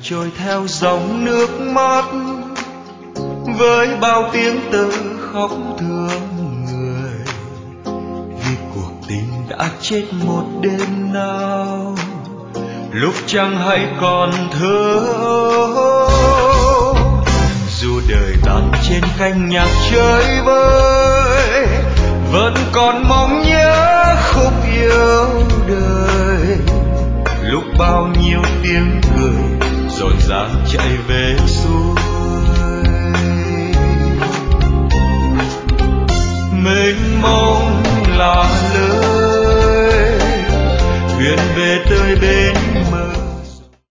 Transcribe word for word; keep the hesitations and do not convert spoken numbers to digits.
trôi theo dòng nước mắt với bao tiếng tơ khóc thương người, vì cuộc tình đã chết một đêm nào lúc chẳng hay còn thơ. Dù đời tàn trên canh nhạc chơi vơi, vẫn còn mong nhớ khúc yêu đời, lúc bao nhiêu tiếng cười rộn ràng chạy về xuôi. Mênh mông là lời thuyền về tới bên